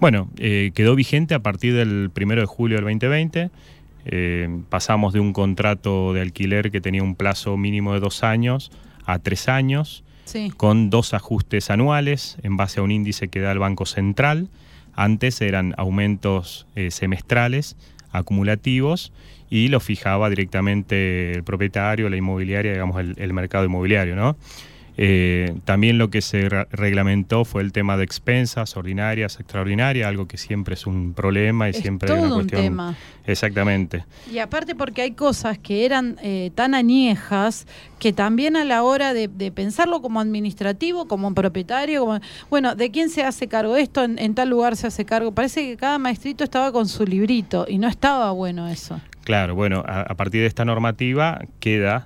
Bueno, quedó vigente a partir del 1 de julio del 2020. Pasamos de un contrato de alquiler que tenía un plazo mínimo de 2 años a 3 años, Sí. con 2 ajustes anuales en base a un índice que da el Banco Central. Antes eran aumentos semestrales, acumulativos, y lo fijaba directamente el propietario, la inmobiliaria, digamos el mercado inmobiliario, ¿no? También lo que se reglamentó fue el tema de expensas ordinarias, extraordinarias, algo que siempre es un problema y Es siempre hay todo una un cuestión. tema. Exactamente. Y aparte porque hay cosas que eran tan añejas que también a la hora de pensarlo como administrativo, como propietario, bueno, ¿de quién se hace cargo esto? En tal lugar se hace cargo. Parece que cada maestrito estaba con su librito y no estaba bueno eso. Claro, bueno, a partir de esta normativa queda,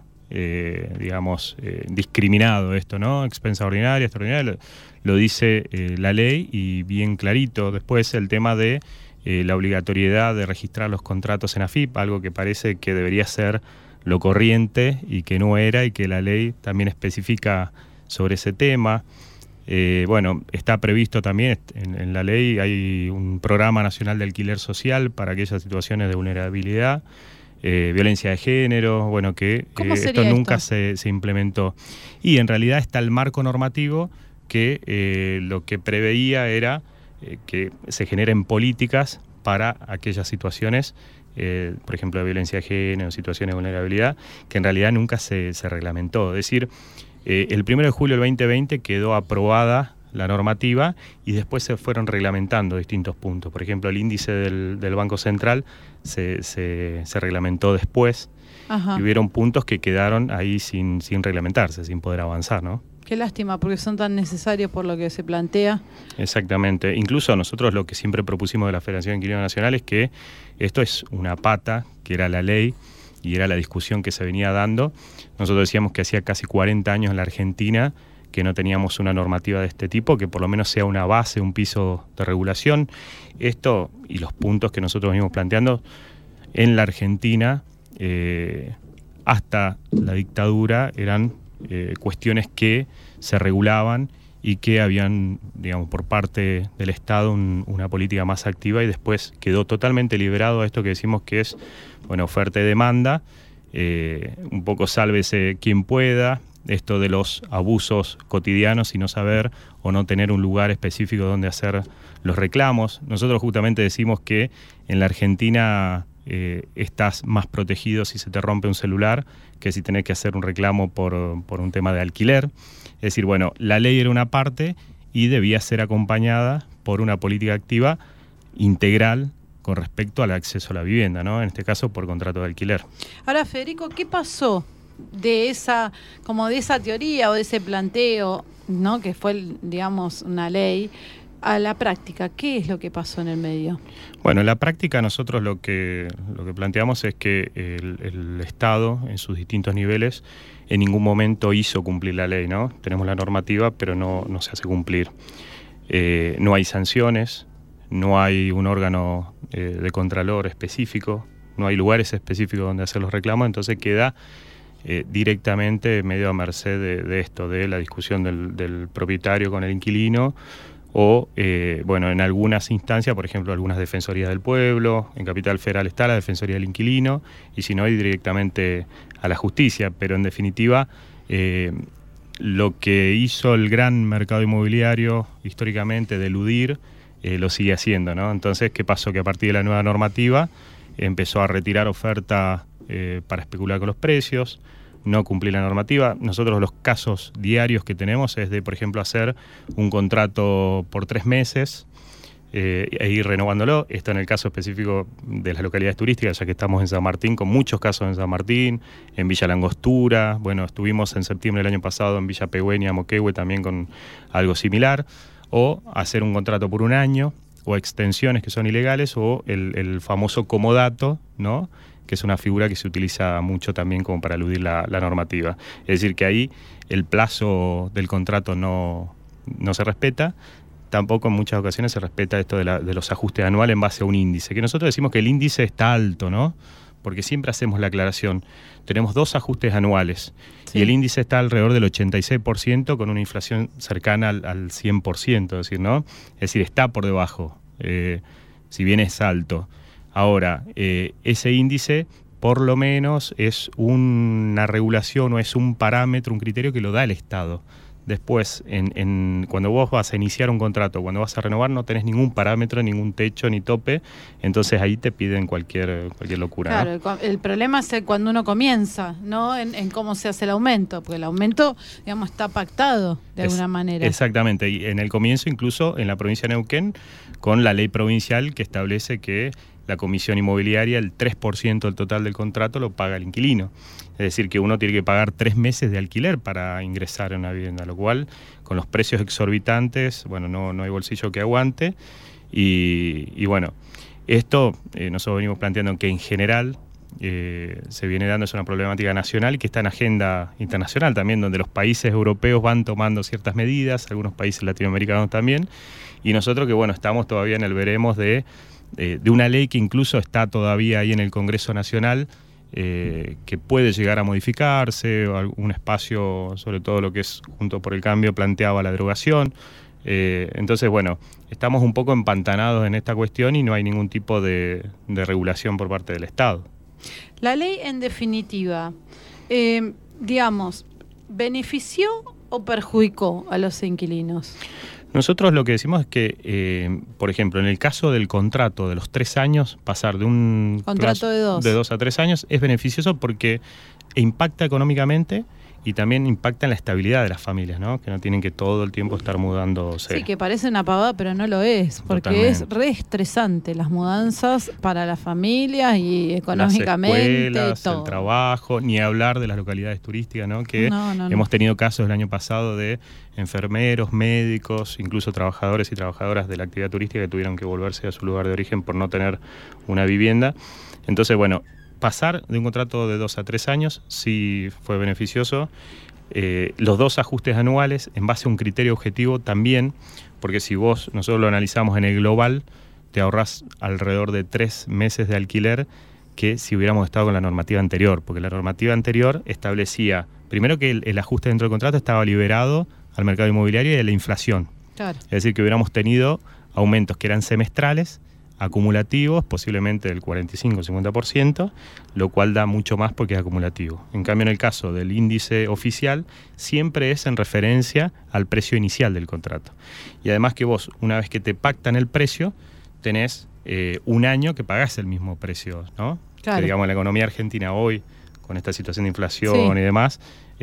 discriminado esto, ¿no? Expensa ordinaria, extraordinaria, lo dice la ley, y bien clarito. Después el tema de la obligatoriedad de registrar los contratos en AFIP, algo que parece que debería ser lo corriente y que no era, y que la ley también especifica sobre ese tema. Bueno, está previsto también en la ley, hay un programa nacional de alquiler social para aquellas situaciones de vulnerabilidad, violencia de género, bueno, que esto nunca se implementó. Y en realidad está el marco normativo que lo que preveía era que se generen políticas para aquellas situaciones, por ejemplo, de violencia de género, situaciones de vulnerabilidad, que en realidad nunca se reglamentó. Es decir, el 1 de julio del 2020 quedó aprobada la normativa y después se fueron reglamentando distintos puntos. Por ejemplo, el índice del Banco Central se reglamentó después. Ajá. Y hubieron puntos que quedaron ahí sin reglamentarse, sin poder avanzar, ¿no? Qué lástima, porque son tan necesarios por lo que se plantea. Exactamente. Incluso nosotros lo que siempre propusimos de la Federación de Inquilinos Nacional es que esto es una pata, que era la ley y era la discusión que se venía dando. Nosotros decíamos que hacía casi 40 años en la Argentina que no teníamos una normativa de este tipo, que por lo menos sea una base, un piso de regulación. Esto y los puntos que nosotros venimos planteando en la Argentina, hasta la dictadura, eran cuestiones que se regulaban y que habían, digamos, por parte del Estado una política más activa, y después quedó totalmente liberado a esto que decimos que es, bueno, oferta y demanda, un poco sálvese quien pueda, esto de los abusos cotidianos y no saber o no tener un lugar específico donde hacer los reclamos. Nosotros justamente decimos que en la Argentina estás más protegido si se te rompe un celular que si tenés que hacer un reclamo por un tema de alquiler. Es decir, bueno, la ley era una parte y debía ser acompañada por una política activa integral con respecto al acceso a la vivienda, ¿no? En este caso por contrato de alquiler. Ahora, Federico, ¿qué pasó de esa teoría o de ese planteo, ¿no? Que fue, digamos, una ley, a la práctica? ¿Qué es lo que pasó en el medio? Bueno, en la práctica nosotros lo que planteamos es que el Estado, en sus distintos niveles, en ningún momento hizo cumplir la ley, ¿no? Tenemos la normativa, pero no se hace cumplir. No hay sanciones, no hay un órgano de contralor específico, no hay lugares específicos donde hacer los reclamos, entonces queda directamente medio a merced de esto, de la discusión del propietario con el inquilino, o, bueno, en algunas instancias, por ejemplo, algunas defensorías del pueblo, en Capital Federal está la Defensoría del Inquilino, y si no, ir directamente a la justicia. Pero en definitiva, lo que hizo el gran mercado inmobiliario históricamente de eludir, lo sigue haciendo, ¿no? Entonces, ¿qué pasó? Que a partir de la nueva normativa empezó a retirar oferta para especular con los precios, no cumplir la normativa. Nosotros los casos diarios que tenemos es de, por ejemplo, hacer un contrato por 3 meses e ir renovándolo. Esto en el caso específico de las localidades turísticas, ya que estamos en San Martín, con muchos casos en San Martín, en Villa Langostura. Bueno, estuvimos en septiembre del año pasado en Villa Pehuen y Moquehue también con algo similar. O hacer un contrato por 1 año, o extensiones que son ilegales, o el famoso comodato, ¿no?, que es una figura que se utiliza mucho también como para eludir la normativa. Es decir, que ahí el plazo del contrato no se respeta. Tampoco en muchas ocasiones se respeta esto de los ajustes anuales en base a un índice, que nosotros decimos que el índice está alto, ¿no? Porque siempre hacemos la aclaración. Tenemos 2 ajustes anuales, sí, y el índice está alrededor del 86% con una inflación cercana al 100%, es decir, ¿no? Es decir, está por debajo si bien es alto. Ahora, ese índice por lo menos es una regulación o es un parámetro, un criterio que lo da el Estado. Después, cuando vos vas a iniciar un contrato, cuando vas a renovar, no tenés ningún parámetro, ningún techo ni tope, entonces ahí te piden cualquier locura. Claro, ¿no? El problema es cuando uno comienza, ¿no? En cómo se hace el aumento, porque el aumento, digamos, está pactado de alguna manera. Exactamente, y en el comienzo, incluso en la provincia de Neuquén, con la ley provincial que establece que la comisión inmobiliaria, el 3% del total del contrato lo paga el inquilino. Es decir, que uno tiene que pagar 3 meses de alquiler para ingresar en una vivienda, lo cual, con los precios exorbitantes, bueno, no hay bolsillo que aguante. Y bueno, esto nosotros venimos planteando que en general se viene dando, es una problemática nacional y que está en agenda internacional también, donde los países europeos van tomando ciertas medidas, algunos países latinoamericanos también, y nosotros que, bueno, estamos todavía en el veremos de una ley que incluso está todavía ahí en el Congreso Nacional, que puede llegar a modificarse, o algún espacio, sobre todo lo que es Juntos por el Cambio, planteaba la derogación. Entonces, bueno, estamos un poco empantanados en esta cuestión y no hay ningún tipo de regulación por parte del Estado. La ley, en definitiva, digamos, ¿benefició o perjudicó a los inquilinos? Nosotros lo que decimos es que, por ejemplo, en el caso del contrato de los 3 años, pasar de un contrato de 2 a 3 años es beneficioso porque impacta económicamente y también impacta en la estabilidad de las familias, ¿no? Que no tienen que todo el tiempo estar mudándose. Sí, que parece una pavada, pero no lo es, porque totalmente. Es re estresante las mudanzas para las familias y económicamente. Las escuelas, todo. El trabajo, ni hablar de las localidades turísticas, ¿no? Que hemos tenido casos el año pasado de enfermeros, médicos, incluso trabajadores y trabajadoras de la actividad turística que tuvieron que volverse a su lugar de origen por no tener una vivienda. Entonces, bueno, pasar de un contrato de 2 a 3 años sí fue beneficioso. Los 2 ajustes anuales en base a un criterio objetivo también, porque si nosotros lo analizamos en el global, te ahorras alrededor de 3 meses de alquiler que si hubiéramos estado con la normativa anterior, porque la normativa anterior establecía, primero que el ajuste dentro del contrato estaba liberado al mercado inmobiliario y de la inflación. Claro. Es decir, que hubiéramos tenido aumentos que eran semestrales, acumulativos, posiblemente del 45-50%, lo cual da mucho más porque es acumulativo. En cambio, en el caso del índice oficial, siempre es en referencia al precio inicial del contrato. Y además que vos, una vez que te pactan el precio, tenés un año que pagás el mismo precio, ¿no? Claro. Que, digamos, la economía argentina hoy, con esta situación de inflación y demás,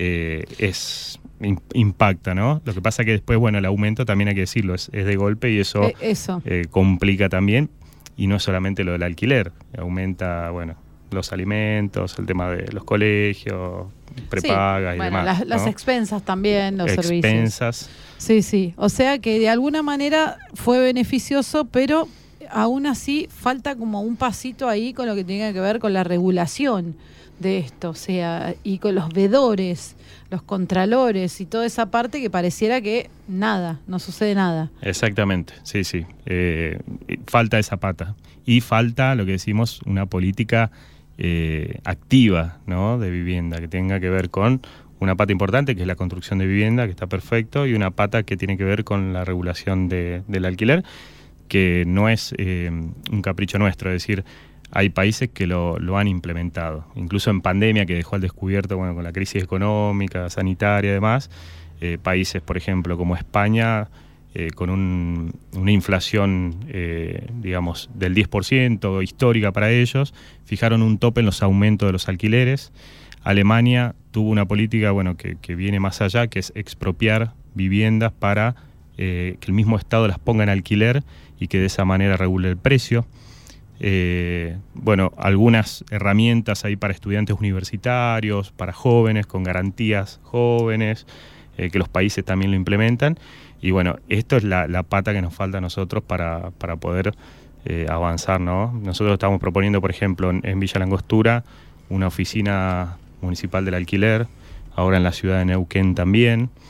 impacta, ¿no? Lo que pasa que después, bueno, el aumento también hay que decirlo, es de golpe y eso. Complica también. Y no solamente lo del alquiler, aumenta, bueno, los alimentos, el tema de los colegios, prepagas y demás. Las expensas también, los servicios. Expensas. Sí. O sea que de alguna manera fue beneficioso, pero aún así falta como un pasito ahí con lo que tiene que ver con la regulación de esto, o sea, y con los vedores, los contralores y toda esa parte que pareciera que no sucede nada. Exactamente, sí. Falta esa pata. Y falta, lo que decimos, una política activa, ¿no? De vivienda, que tenga que ver con una pata importante, que es la construcción de vivienda, que está perfecto, y una pata que tiene que ver con la regulación del alquiler, que no es un capricho nuestro, es decir, hay países que lo han implementado, incluso en pandemia que dejó al descubierto, bueno, con la crisis económica, sanitaria y demás, países, por ejemplo, como España, con una inflación, digamos, del 10%, histórica para ellos, fijaron un tope en los aumentos de los alquileres. Alemania tuvo una política, bueno, que viene más allá, que es expropiar viviendas para que el mismo Estado las ponga en alquiler y que de esa manera regule el precio. Bueno, algunas herramientas ahí para estudiantes universitarios, para jóvenes, con garantías jóvenes, que los países también lo implementan. Y bueno, esto es la pata que nos falta a nosotros para poder avanzar, ¿no? Nosotros estamos proponiendo, por ejemplo, en Villa Langostura, una oficina municipal del alquiler, ahora en la ciudad de Neuquén también.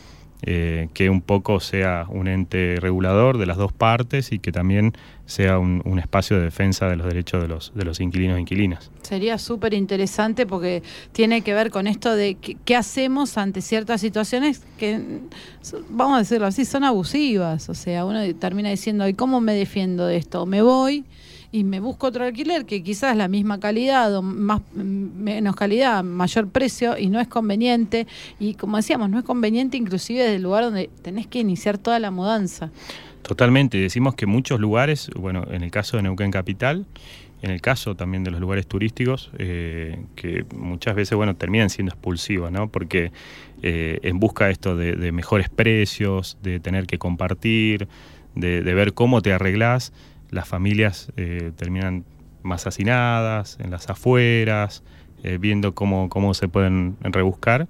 que un poco sea un ente regulador de las dos partes y que también sea un espacio de defensa de los derechos de los inquilinos e inquilinas. Sería súper interesante porque tiene que ver con esto de qué hacemos ante ciertas situaciones que, vamos a decirlo así, son abusivas. O sea, uno termina diciendo, ¿y cómo me defiendo de esto? Me voy y me busco otro alquiler que quizás la misma calidad o menos calidad, mayor precio, y no es conveniente. Y como decíamos, no es conveniente inclusive desde el lugar donde tenés que iniciar toda la mudanza. Totalmente. Decimos que muchos lugares, bueno, en el caso de Neuquén Capital, en el caso también de los lugares turísticos, que muchas veces, bueno, terminan siendo expulsivos, ¿no? Porque en busca esto de mejores precios, de tener que compartir, de ver cómo te arreglás, las familias terminan más hacinadas, en las afueras, viendo cómo se pueden rebuscar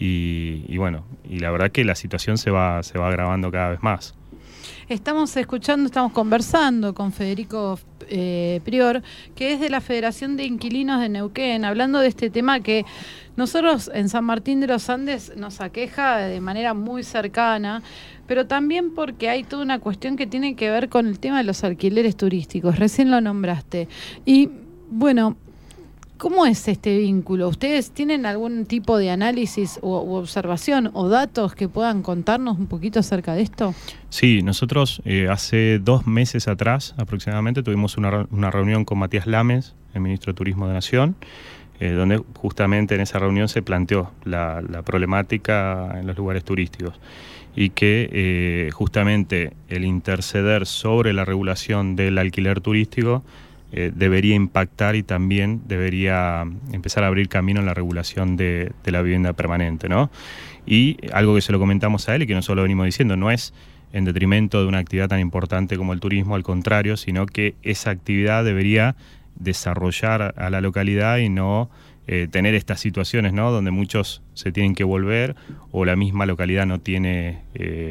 y bueno, y la verdad que la situación se va agravando cada vez más. Estamos conversando con Federico Prior, que es de la Federación de Inquilinos de Neuquén, hablando de este tema que nosotros en San Martín de los Andes nos aqueja de manera muy cercana, pero también porque hay toda una cuestión que tiene que ver con el tema de los alquileres turísticos. Recién lo nombraste. Y bueno, ¿cómo es este vínculo? ¿Ustedes tienen algún tipo de análisis u observación o datos que puedan contarnos un poquito acerca de esto? Sí, nosotros hace 2 meses atrás aproximadamente tuvimos una reunión con Matías Lames, el ministro de Turismo de Nación, donde justamente en esa reunión se planteó la problemática en los lugares turísticos y que justamente el interceder sobre la regulación del alquiler turístico debería impactar y también debería empezar a abrir camino en la regulación de la vivienda permanente, ¿no? Y algo que se lo comentamos a él y que nosotros lo venimos diciendo, no es en detrimento de una actividad tan importante como el turismo, al contrario, sino que esa actividad debería desarrollar a la localidad y no tener estas situaciones, ¿no? Donde muchos se tienen que volver o la misma localidad no tiene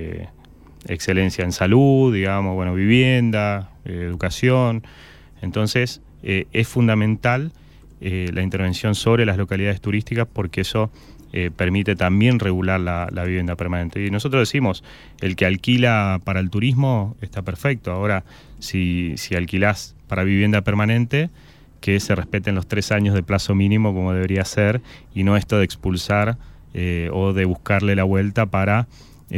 excelencia en salud, digamos, bueno, vivienda, educación. Entonces, es fundamental la intervención sobre las localidades turísticas porque eso permite también regular la vivienda permanente. Y nosotros decimos, el que alquila para el turismo está perfecto. Ahora, si alquilás para vivienda permanente, que se respeten los 3 años de plazo mínimo como debería ser y no esto de expulsar o de buscarle la vuelta para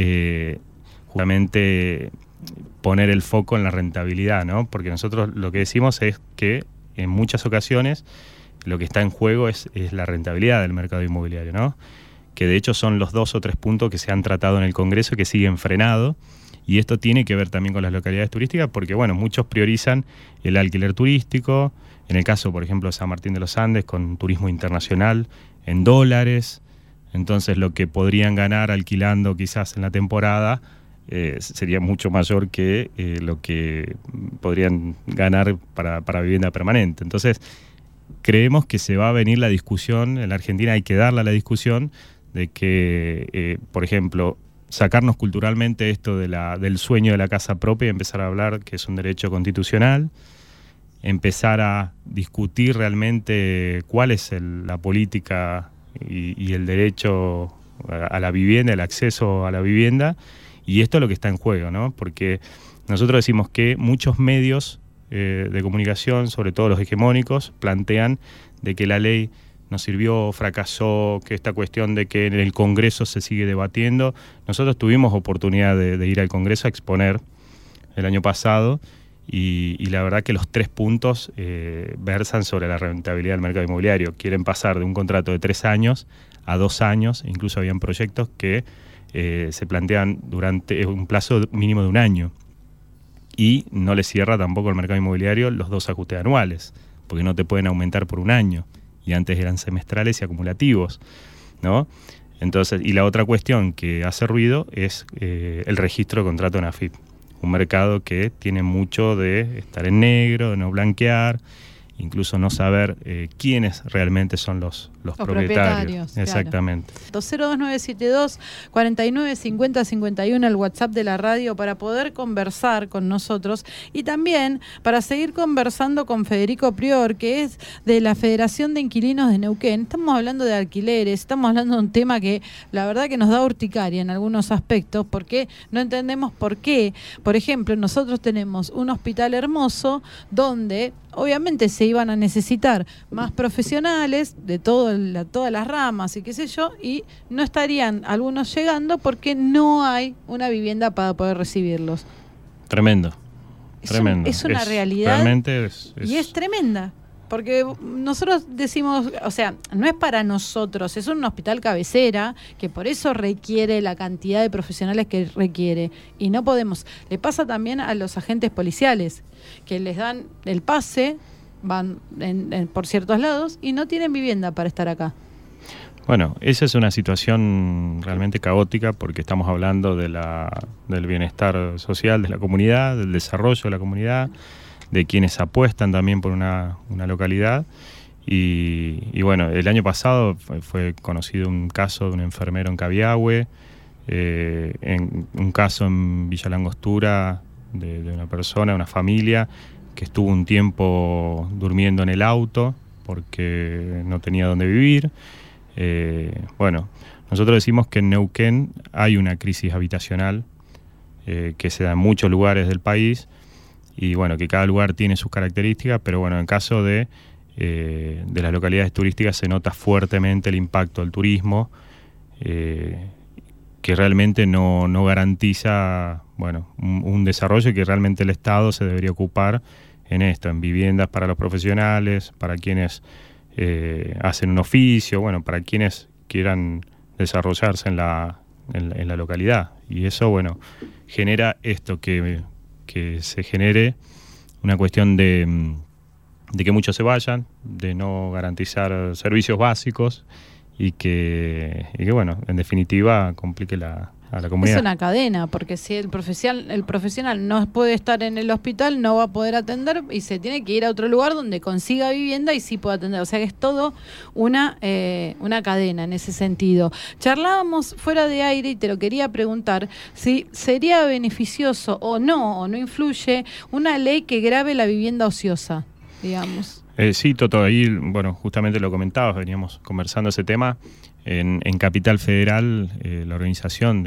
justamente poner el foco en la rentabilidad, ¿no? Porque nosotros lo que decimos es que en muchas ocasiones lo que está en juego es la rentabilidad del mercado inmobiliario, ¿no? Que de hecho son los 2 o 3 puntos que se han tratado en el Congreso que siguen frenados, y esto tiene que ver también con las localidades turísticas porque, bueno, muchos priorizan el alquiler turístico, en el caso, por ejemplo, de San Martín de los Andes, con turismo internacional en dólares, entonces lo que podrían ganar alquilando quizás en la temporada sería mucho mayor que lo que podrían ganar para vivienda permanente. Entonces, creemos que se va a venir la discusión, en la Argentina hay que darle a la discusión de que, por ejemplo, sacarnos culturalmente esto del sueño de la casa propia y empezar a hablar que es un derecho constitucional, empezar a discutir realmente cuál es la política y el derecho a la vivienda, el acceso a la vivienda. Y esto es lo que está en juego, ¿no? Porque nosotros decimos que muchos medios de comunicación, sobre todo los hegemónicos, plantean de que la ley no sirvió, fracasó, que esta cuestión de que en el Congreso se sigue debatiendo. Nosotros tuvimos oportunidad de ir al Congreso a exponer el año pasado y la verdad que los 3 puntos versan sobre la rentabilidad del mercado inmobiliario. Quieren pasar de un contrato de 3 años a 2 años, incluso habían proyectos que se plantean durante un plazo mínimo de 1 año y no le cierra tampoco el mercado inmobiliario los 2 ajustes anuales porque no te pueden aumentar por 1 año y antes eran semestrales y acumulativos, ¿no? Entonces, y la otra cuestión que hace ruido es el registro de contrato en AFIP, un mercado que tiene mucho de estar en negro, de no blanquear, incluso no saber quiénes realmente son los los propietarios. Exactamente. Claro. 02972 49 50 51, el WhatsApp de la radio, para poder conversar con nosotros y también para seguir conversando con Federico Prior, que es de la Federación de Inquilinos de Neuquén. Estamos hablando de alquileres, estamos hablando de un tema que la verdad que nos da urticaria en algunos aspectos, porque no entendemos por qué. Por ejemplo, nosotros tenemos un hospital hermoso donde obviamente se iban a necesitar más profesionales de todas las ramas y qué sé yo, y no estarían algunos llegando porque no hay una vivienda para poder recibirlos. Tremendo. Es una realidad. Realmente y es tremenda. Porque nosotros decimos, o sea, no es para nosotros, es un hospital cabecera que por eso requiere la cantidad de profesionales que requiere. Y no podemos. Le pasa también a los agentes policiales, que les dan el pase, van por ciertos lados y no tienen vivienda para estar acá. Bueno, esa es una situación realmente caótica porque estamos hablando del bienestar social de la comunidad, del desarrollo de la comunidad, de quienes apuestan también por una localidad. Y bueno, el año pasado fue conocido un caso de un enfermero en Cabiahue, un caso en Villa Langostura de una persona, una familia, que estuvo un tiempo durmiendo en el auto porque no tenía dónde vivir. Bueno, nosotros decimos que en Neuquén hay una crisis habitacional que se da en muchos lugares del país, y bueno, que cada lugar tiene sus características, pero bueno, en caso de las localidades turísticas se nota fuertemente el impacto del turismo, que realmente no garantiza, bueno, un desarrollo, que realmente el Estado se debería ocupar en esto, en viviendas para los profesionales, para quienes hacen un oficio, bueno, para quienes quieran desarrollarse en la localidad. Y eso, bueno, genera esto, que se genere una cuestión de que muchos se vayan, de no garantizar servicios básicos y que bueno, en definitiva complique a la comunidad. Es una cadena, porque si el profesional no puede estar en el hospital, no va a poder atender y se tiene que ir a otro lugar donde consiga vivienda y sí pueda atender. O sea que es todo una cadena en ese sentido. Charlábamos fuera de aire y te lo quería preguntar si sería beneficioso o no influye una ley que grave la vivienda ociosa, digamos. Sí, Toto, ahí, bueno, justamente lo comentabas, veníamos conversando ese tema. En Capital Federal, la organización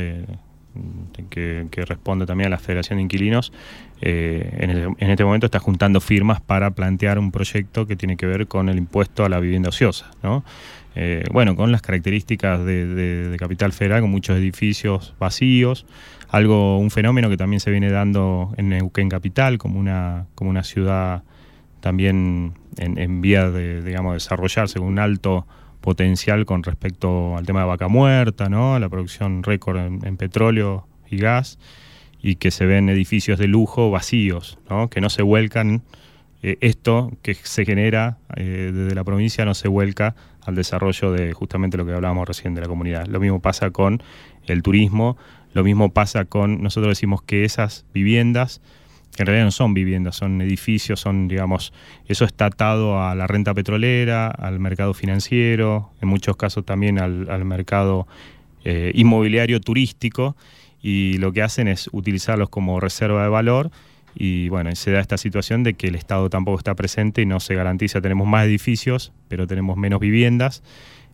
que responde también a la Federación de Inquilinos, en este momento está juntando firmas para plantear un proyecto que tiene que ver con el impuesto a la vivienda ociosa, ¿no? Bueno, con las características de Capital Federal, con muchos edificios vacíos, un fenómeno que también se viene dando en Neuquén Capital, como una ciudad también en vía de, digamos, desarrollarse con un alto potencial con respecto al tema de vaca muerta, ¿no? La producción récord en petróleo y gas, y que se ven edificios de lujo vacíos, ¿no? Que no se vuelcan, esto que se genera desde la provincia no se vuelca al desarrollo de justamente lo que hablábamos recién de la comunidad. Lo mismo pasa con el turismo, lo mismo pasa con, nosotros decimos que esas viviendas, que en realidad no son viviendas, son edificios, son, digamos, eso está atado a la renta petrolera, al mercado financiero, en muchos casos también al mercado inmobiliario turístico, y lo que hacen es utilizarlos como reserva de valor, y bueno, se da esta situación de que el Estado tampoco está presente y no se garantiza. Tenemos más edificios, pero tenemos menos viviendas.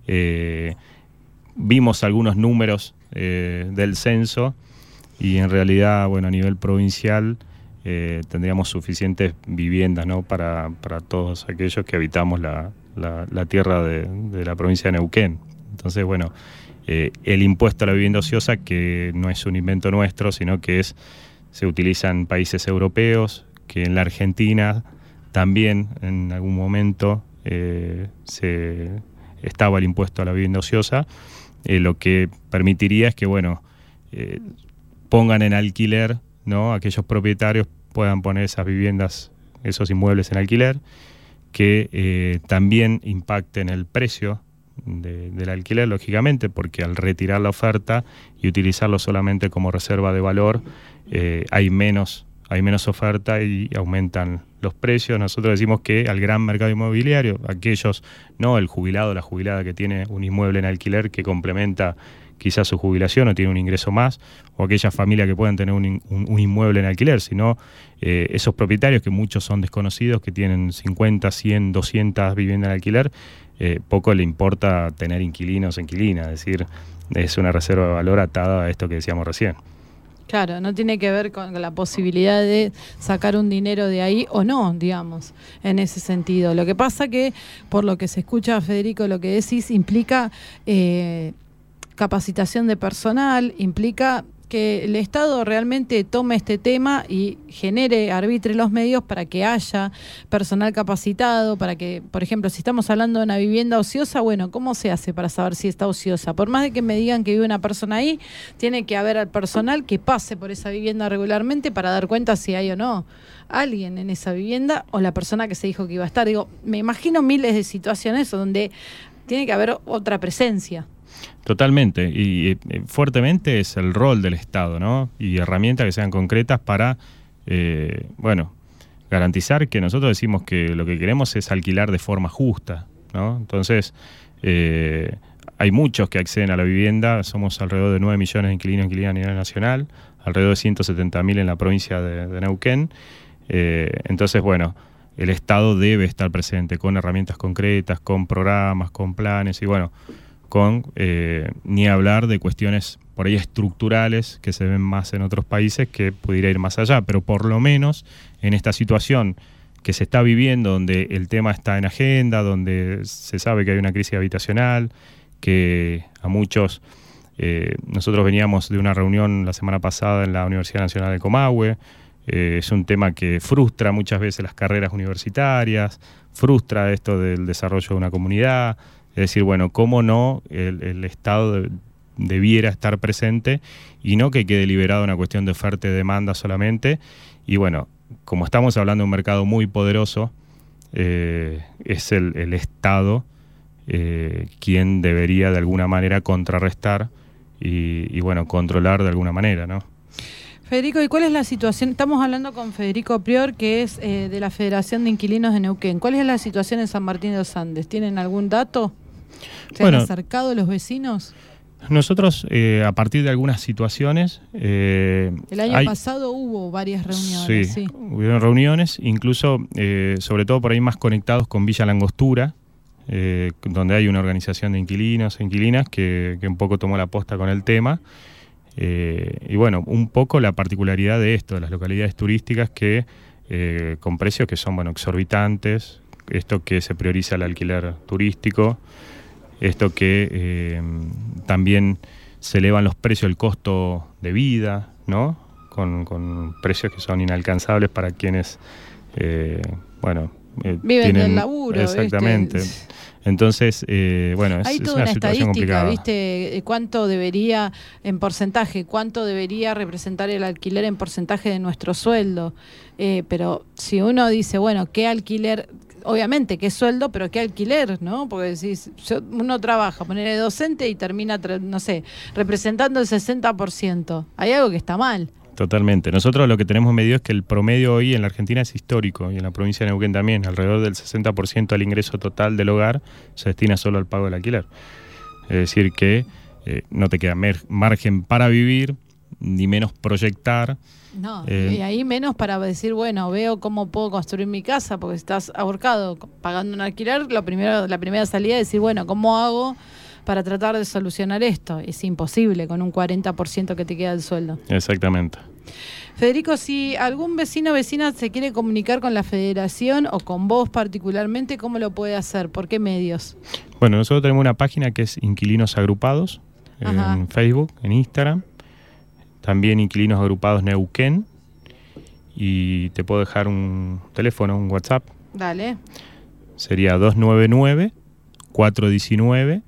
Vimos algunos números del censo, y en realidad, bueno, a nivel provincial, tendríamos suficientes viviendas, ¿no? para todos aquellos que habitamos la tierra de la provincia de Neuquén. Entonces, bueno, el impuesto a la vivienda ociosa, que no es un invento nuestro, sino que se utiliza en países europeos, que en la Argentina también en algún momento estaba el impuesto a la vivienda ociosa, lo que permitiría es que, bueno, pongan en alquiler, ¿no? Aquellos propietarios puedan poner esas viviendas, esos inmuebles en alquiler, que también impacten el precio del alquiler, lógicamente, porque al retirar la oferta y utilizarlo solamente como reserva de valor, hay menos hay menos oferta y aumentan los precios. Nosotros decimos que al gran mercado inmobiliario, aquellos, no el jubilado o la jubilada que tiene un inmueble en alquiler que complementa quizás su jubilación o tiene un ingreso más, o aquellas familias que puedan tener un inmueble en alquiler, sino esos propietarios que muchos son desconocidos, que tienen 50, 100, 200 viviendas en alquiler, poco le importa tener inquilinos o inquilinas, es decir, es una reserva de valor atada a esto que decíamos recién. Claro, no tiene que ver con la posibilidad de sacar un dinero de ahí o no, digamos, en ese sentido. Lo que pasa que, por lo que se escucha, Federico, lo que decís implica capacitación de personal, implica que el Estado realmente tome este tema y arbitre los medios para que haya personal capacitado, para que, por ejemplo, si estamos hablando de una vivienda ociosa, bueno, ¿cómo se hace para saber si está ociosa? Por más de que me digan que vive una persona ahí, tiene que haber al personal que pase por esa vivienda regularmente para dar cuenta si hay o no alguien en esa vivienda o la persona que se dijo que iba a estar. Digo, me imagino miles de situaciones donde tiene que haber otra presencia. Totalmente, y fuertemente es el rol del Estado, ¿no? Y herramientas que sean concretas para, garantizar que nosotros decimos que lo que queremos es alquilar de forma justa, ¿no? Entonces, hay muchos que acceden a la vivienda, somos alrededor de 9 millones de inquilinos y inquilinas a nivel nacional, alrededor de 170.000 en la provincia de Neuquén. Entonces, bueno, el Estado debe estar presente con herramientas concretas, con programas, con planes y bueno, con ni hablar de cuestiones por ahí estructurales que se ven más en otros países que pudiera ir más allá, pero por lo menos en esta situación que se está viviendo, donde el tema está en agenda, donde se sabe que hay una crisis habitacional, que a muchos, nosotros veníamos de una reunión la semana pasada en la Universidad Nacional de Comahue, es un tema que frustra muchas veces las carreras universitarias, frustra esto del desarrollo de una comunidad. Es decir, bueno, cómo no el Estado debiera estar presente y no que quede liberado una cuestión de oferta y demanda solamente. Y bueno, como estamos hablando de un mercado muy poderoso, es el Estado quien debería de alguna manera contrarrestar y bueno, controlar de alguna manera, ¿no? Federico, ¿y cuál es la situación? Estamos hablando con Federico Prior, que es de la Federación de Inquilinos de Neuquén. ¿Cuál es la situación en San Martín de los Andes? ¿Tienen algún dato? ¿Se han acercado los vecinos? Nosotros, a partir de algunas situaciones... el año pasado hubo varias reuniones. Sí, hubieron reuniones, incluso, sobre todo por ahí más conectados con Villa Langostura, donde hay una organización de inquilinos e inquilinas que un poco tomó la posta con el tema. Y bueno, un poco la particularidad de esto, de las localidades turísticas que con precios que son exorbitantes, esto que se prioriza el alquiler turístico, esto que también se elevan los precios, el costo de vida, ¿no? Con precios que son inalcanzables para quienes, viven tienen del laburo. Exactamente. Entonces, hay toda una estadística, ¿viste? ¿Cuánto debería, en porcentaje, cuánto debería representar el alquiler en porcentaje de nuestro sueldo? Pero si uno dice, bueno, ¿qué alquiler? Obviamente, ¿qué sueldo? Pero ¿qué alquiler? ¿No? Porque decís, uno trabaja, ponerle docente y termina, no sé, representando el 60%. Hay algo que está mal. Totalmente. Nosotros lo que tenemos medido es que el promedio hoy en la Argentina es histórico y en la provincia de Neuquén también. Alrededor del 60% del ingreso total del hogar se destina solo al pago del alquiler. Es decir que no te queda margen para vivir, ni menos proyectar. No, y ahí menos para decir, bueno, veo cómo puedo construir mi casa, porque estás ahorcado pagando un alquiler. La primera salida es decir, bueno, ¿cómo hago para tratar de solucionar esto? Es imposible con un 40% que te queda del sueldo. Exactamente. Federico, si algún vecino o vecina se quiere comunicar con la Federación o con vos particularmente, ¿cómo lo puede hacer? ¿Por qué medios? Bueno, nosotros tenemos una página que es Inquilinos Agrupados, en Facebook, en Instagram. También Inquilinos Agrupados Neuquén. Y te puedo dejar un teléfono, un WhatsApp. Dale. Sería 299-419-4136.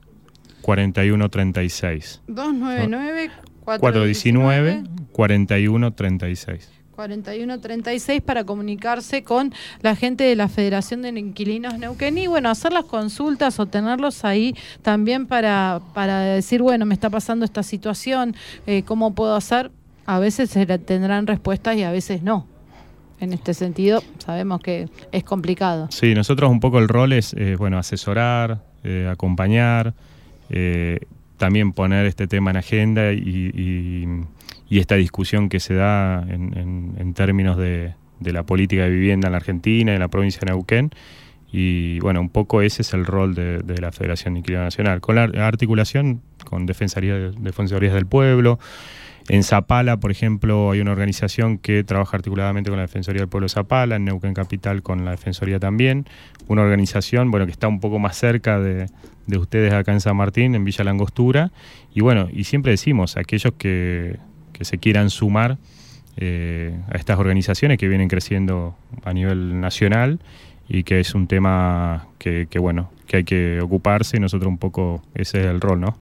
299-419-4136. 4136 para comunicarse con la gente de la Federación de Inquilinos Neuquén y bueno, hacer las consultas o tenerlos ahí también para decir, bueno, me está pasando esta situación, ¿cómo puedo hacer? A veces tendrán respuestas y a veces no. en este sentido sabemos que es complicado. Sí, nosotros un poco el rol es, bueno, asesorar, acompañar, también poner este tema en agenda y esta discusión que se da en términos de la política de vivienda en la Argentina, en la provincia de Neuquén. Y bueno, un poco ese es el rol de la Federación de Inquilinos Nacional, con la articulación con Defensorías del Pueblo. En Zapala, por ejemplo, hay una organización que trabaja articuladamente con la Defensoría del Pueblo de Zapala, en Neuquén Capital con la Defensoría también. Una organización, bueno, que está un poco más cerca de ustedes acá en San Martín, en Villa Langostura. Y bueno, y siempre decimos, aquellos que se quieran sumar a estas organizaciones que vienen creciendo a nivel nacional, y que es un tema que bueno, que hay que ocuparse, y nosotros un poco ese es el rol, ¿no?